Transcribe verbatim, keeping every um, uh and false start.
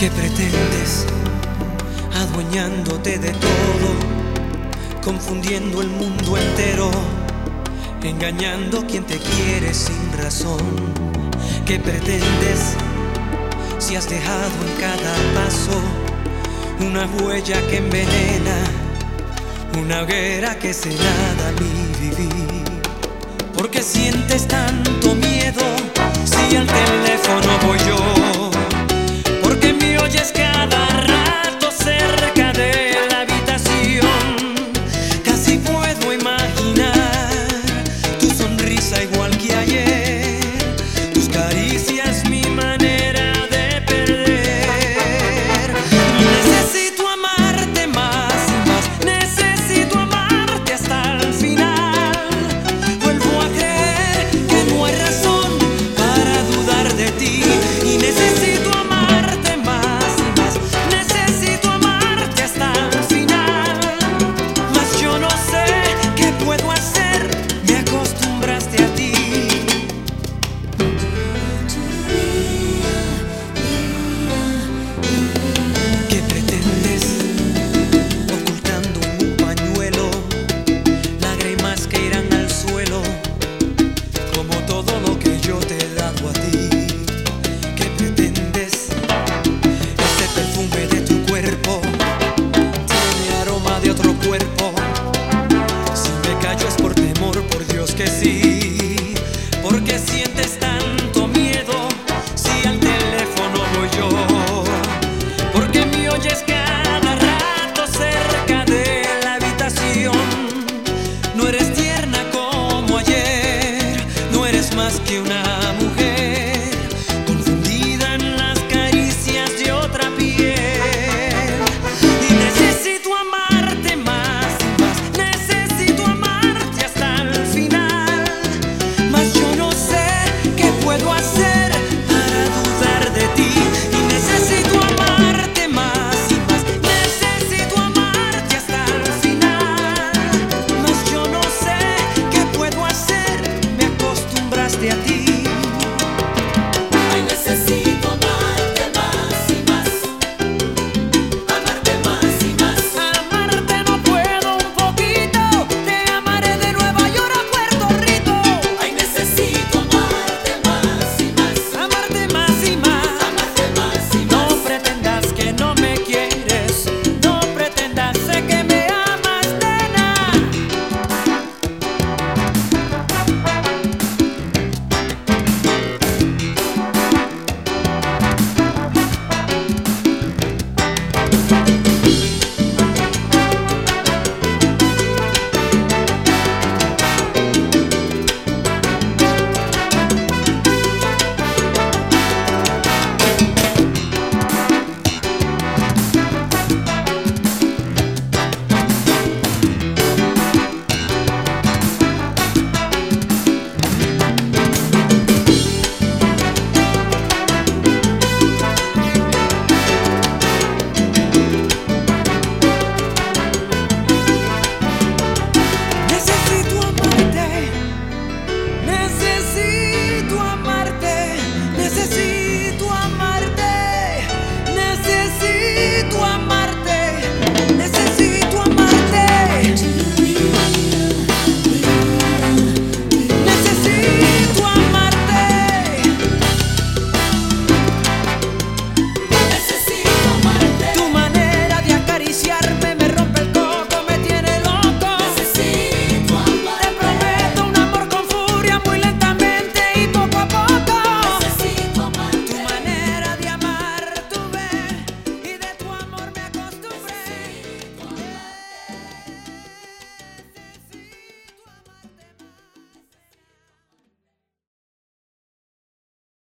¿Qué pretendes adueñándote de todo, confundiendo el mundo entero, engañando a quien te quiere sin razón? ¿Qué pretendes si has dejado en cada paso una huella que envenena, una hoguera que se nada mi vivir? ¿Por qué sientes tanto miedo si al teléfono voy yo? ¿Por qué me oyes cada rato